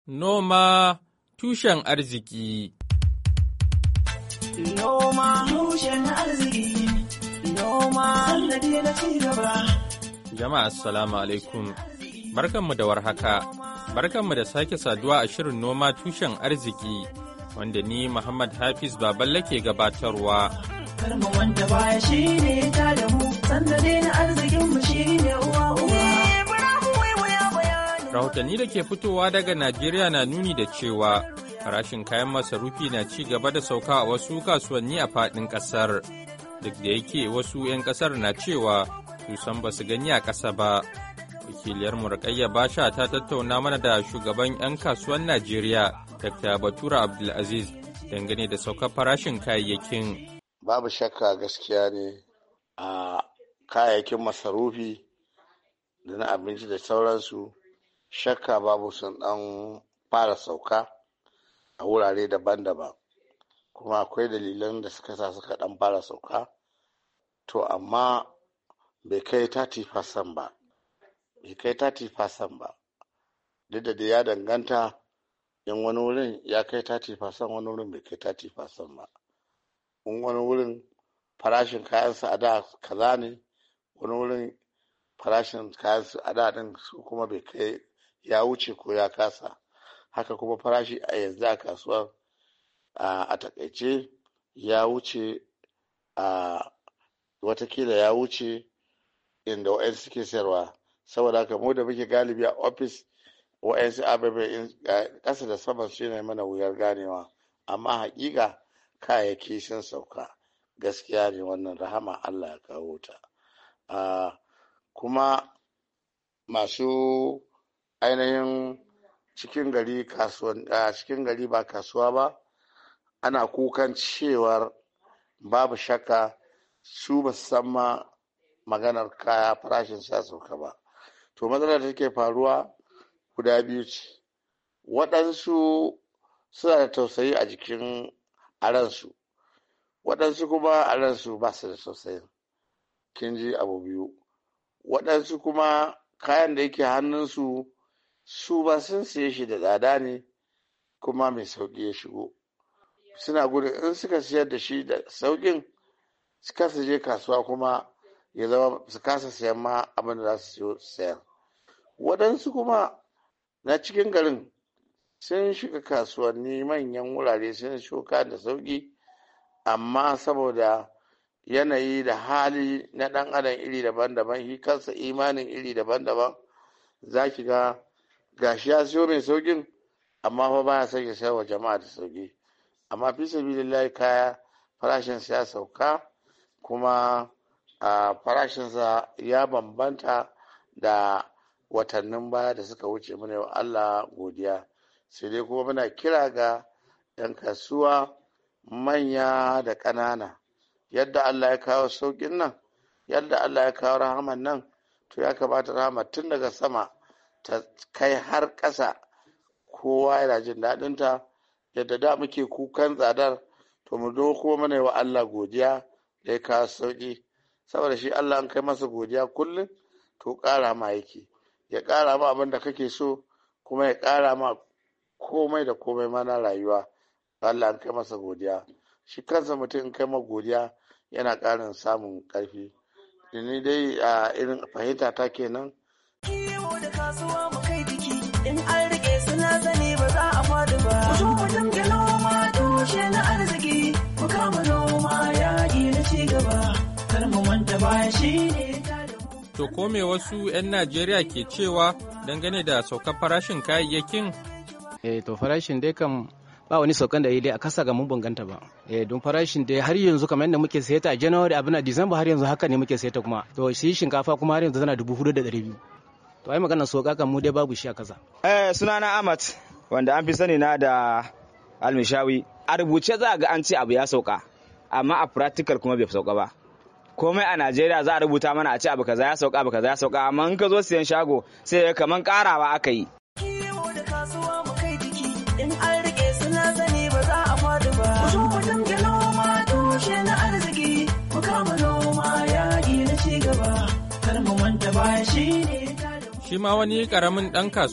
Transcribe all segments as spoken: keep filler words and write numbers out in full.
Noma tushen arziki. Noma tushen arziki. Noma sannadi na ci gaba. Jama'a assalamu alaikum. Barkanmu da warhaka. Barkanmu da sake saduwa a shirin noma tushen arziki wanda ni Muhammad Hafiz Baballe ke gabatarwa. Karma wanda baya shine ta da mu, sannadi na arzikin mu shine uwa uwa. Rahotanni da ke fitowa daga Najeriya na nuni da cewa farashin kayan masarufi na ci gaba da sauka a wasu kasuwanni a faɗin ƙasar. Duk da yake wasu 'yan ƙasar na cewa su san ba su gani a ƙasa ba. Wakiliyar Murƙayya Basha ta tattauna mana da shugaban 'yan kasuwan Najeriya, Dakta Batura Abdulaziz, dangane da saukar farashin kayayyakin. Babu shakka gaskiya ne a kayayyakin masarufi da na abinci da sauransu. Shakka babu sun ɗan fara sauka a wurare daban-daban, kuma akwai dalilan da suka sa suka ɗan fara sauka, to amma bai kai thirty percent ba bai kai thirty percent ba duk da ya danganta, in wani wurin ya kai thirty percent wani wurin bai kai thirty percent ba. In wani wurin farashin kayansu a da kaza ne, wani wurin farashin kayansu a da ɗin su kuma bai kai, ya wuce ko ya kasa. Haka kuma farashi a yanzu a kasuwar a takaice ya wuce, a watakila ya wuce inda wa'yansu suke sayarwa. Saboda haka mu da muke galibi a ofis, wa'yansu ababai ƙasa da saman su ne mana wuyar ganewa, amma haƙiƙa kayayyaki sun sauka. Gaskiya ne, wannan rahama Allah ya kawo ta. Kuma masu ainihin cikin gari kasuwan a cikin gari ba kasuwa ba, ana kukan cewar babu shakka su ba san ma maganar kaya farashin sa sauka ba. To matsalar da take faruwa guda biyu ce. Waɗansu suna da tausayi a jikin aransu, waɗansu kuma aransu ba su da tausayin. Kin ji abu biyu. Waɗansu kuma kayan da yake hannunsu su ba sun siye shi da tsada ne, kuma mai sauƙi ya shigo. Suna gudun in suka siyar da shi da sauƙin, su kasa je kasuwa kuma ya zama su kasa siyan ma abin da za su sayar. Waɗansu kuma na cikin garin sun shiga kasuwanni manyan wurare sun shuka da sauƙi, amma saboda yanayi da hali na ɗan adam iri daban-daban, shi kansa imanin iri daban-daban, za ki ga gashi ya siyo mai saukin, amma fa baya son ya sayar wa jama'a da sauki. Amma fi sabilillahi kaya farashinsa ya sauka, kuma a farashinsa ya bambanta da watannin baya da suka wuce. Muna wa Allah godiya. Sai dai kuma muna kira ga 'yan kasuwa manya da ƙanana, yadda Allah ya kawo saukin nan, yadda Allah ya kawo rahaman nan, to ya kamata rahama tun daga sama ta kai har ƙasa, kowa yana jin daɗinta. Yadda da muke kukan tsadar, to mu zo kuma mana yi wa Allah godiya da ya kawo sauƙi, saboda shi Allah an kai masa godiya kullum, to ƙara ma yake, ya ƙara ma abin da kake so, kuma ya ƙara ma komai da komai ma na rayuwa. Allah an kai masa godiya, shi kansa mutum in kai ma godiya yana ƙarin samun ƙarfi. Ni dai a irin fahimta ta kenan. Da kasuwa mu kai biki, in an rike suna zane ba za a faɗi ba. Ku zo mu dinga noma tushe na arziki, mu kama noma yaƙi na ci gaba, kar mu manta baya shi ne ta da mu. To ko me wasu 'yan Najeriya ke cewa dangane da saukar farashin kayayyakin? Eh to farashin dai kam ba wani saukan da yi dai a kasa ga mun banganta ba. Eh don farashin dai har yanzu kamar yadda muke sayata a January abin a December har yanzu haka ne muke sayata kuma. To shi shinkafa kuma har yanzu tana dubu hudu da ɗari biyu. To ai magana soka kan mu dai babu shi a kasa. Eh sunana Ahmad, wanda an fi sani na da Almishawi. A rubuce za a ga an ce abu ya sauka, amma a practical kuma bai sauka ba. Komai a Najeriya za a rubuta mana a ce abu kaza ya sauka abu kaza ya sauka, amma in ka zo siyan shago sai kaman karawa aka yi. Kiwo da kasuwa mu kai biki, in an rike suna zane ba za a faɗi ba. Ku zo mu dinga noma tushe na arziki, mu kama noma yaƙi na ci gaba, kar mu manta baya shi ne ta da mu. Shi ma wani ƙaramin ɗan kasuwa a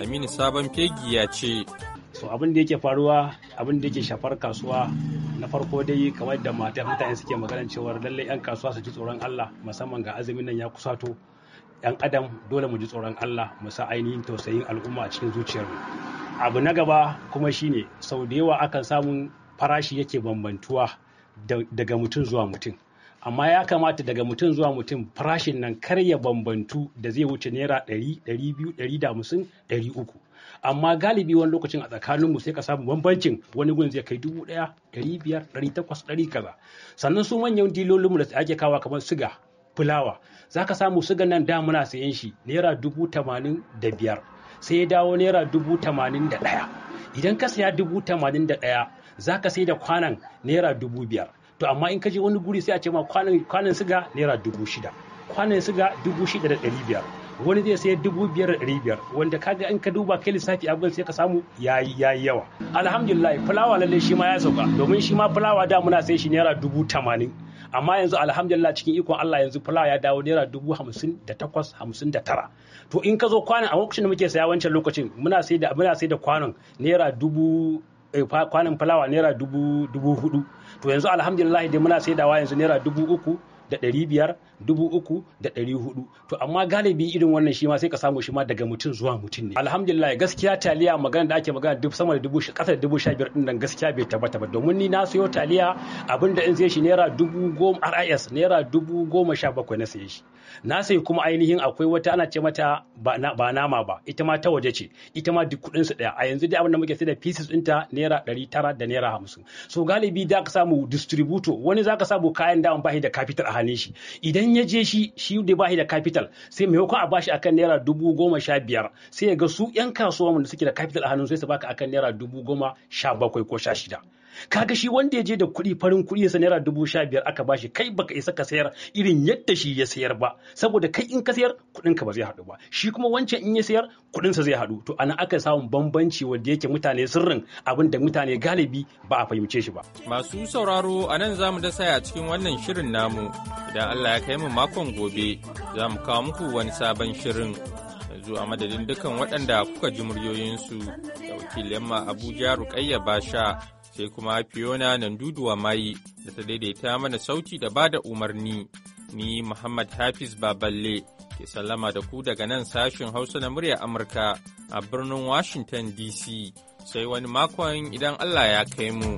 Aminu Sabon Fegi ya ce. So abin da yake faruwa abin da yake shafar kasuwa na farko dai kamar da mata mutane suke magana cewa lallai 'yan kasuwa su ji tsoron Allah musamman ga azumin nan ya kusato. 'Yan adam dole mu ji tsoron Allah mu sa ainihin tausayin al'umma a cikin zuciyarmu. Abu na gaba kuma shine sau da yawa akan samun farashi yake bambantuwa daga mutum zuwa mutum. Amma ya kamata daga mutum zuwa mutum farashin nan kar ya bambantu da zai wuce naira ɗari, ɗari biyu, ɗari da hamsin, ɗari uku. Amma galibi wani lokacin a tsakaninmu sai ka samu bambancin wani gun zai kai dubu ɗaya, ɗari biyar, ɗari takwas, ɗari kaza. Sannan su manyan dilolinmu da ake kawa kamar siga, fulawa, za ka samu sigan nan da muna sayan shi naira dubu tamanin da biyar sai ya dawo naira dubu tamanin da ɗaya. Idan ka saya dubu tamanin da ɗaya za ka sai da kwanan naira dubu biyar. To amma in ka je wani guri sai a ce ma kwanan siga naira dubu shida, kwanan siga dubu shida da ɗari biyar, wani zai sayar dubu biyar da ɗari biyar, wanda kaga in ka duba kai lissafi abin sai ka samu yayi yayi yawa. Alhamdulillah fulawa lalle shi ma ya sauka domin shi ma fulawa da muna sai shi naira dubu tamanin, amma yanzu alhamdulillah cikin ikon Allah yanzu fulawa ya dawo naira dubu hamsin da takwas, hamsin da tara. To in ka zo kwanan a lokacin da muke saya wancan lokacin muna sai da muna sai da kwanan naira dubu kwanan fulawa naira dubu dubu hudu. To yanzu alhamdulillah dai muna saidawa yanzu naira dubu uku da ɗari biyar, dubu uku da ɗari hudu. To amma galibi irin wannan shi ma sai ka samu shi ma daga mutum zuwa mutum ne. Alhamdulillah gaskiya taliya magana da ake magana duk sama da dubu ƙasa da dubu sha biyar ɗin nan gaskiya bai tabbata ba domin ni na sayo taliya abinda in sai shi naira dubu goma R I S naira dubu goma sha bakwai na saye shi. Na sayi kuma ainihin akwai wata ana ce mata ba nama ba ita ma ta waje ce ita ma duk kuɗin su ɗaya a yanzu dai abin da muke sai da pieces ɗinta naira ɗari tara da naira hamsin. So galibi da ka samu distributor wani za ka samu kayan da ba shi da capital a hannun shi idan ya je shi shi da ba shi da capital sai maimakon a bashi akan naira dubu goma sha biyar sai ya ga su 'yan kasuwa da suke da capital a hannun sai su baka akan naira dubu goma sha bakwai ko sha shida. Kaga shi wanda ya je da kuɗi farin kuɗi ya naira dubu sha biyar aka bashi kai baka isa ka sayar irin yadda shi ya sayar ba saboda kai in ka sayar kuɗin ka ba zai haɗu ba shi kuma wancan in ya sayar kuɗin sa zai haɗu. To ana aka samu bambanci wanda yake mutane sirrin abin da mutane galibi ba a fahimce shi ba. Masu sauraro a nan za mu dasa a cikin wannan shirin namu idan Allah ya kai mu makon gobe za mu kawo muku wani sabon shirin. Yanzu a madadin dukan waɗanda kuka ji muryoyinsu da wakilin ma Abuja Rukayya Basha sai kuma Fiona Nanduduwa Mai da ta daidaita mana sauti da bada umarni. Ni Muhammad Hafiz Baballe ke sallama da ku daga nan sashin Hausa na murya Amurka a birnin Washington D C. Sai wani makon idan Allah ya kai mu.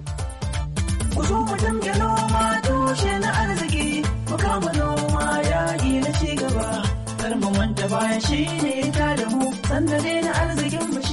Ku zo mu dinga noma tushe na arziki, mu kama noma yaƙi na cigaba. Kar mu manta baya shi ne ta da mu, sanda na arzikin mu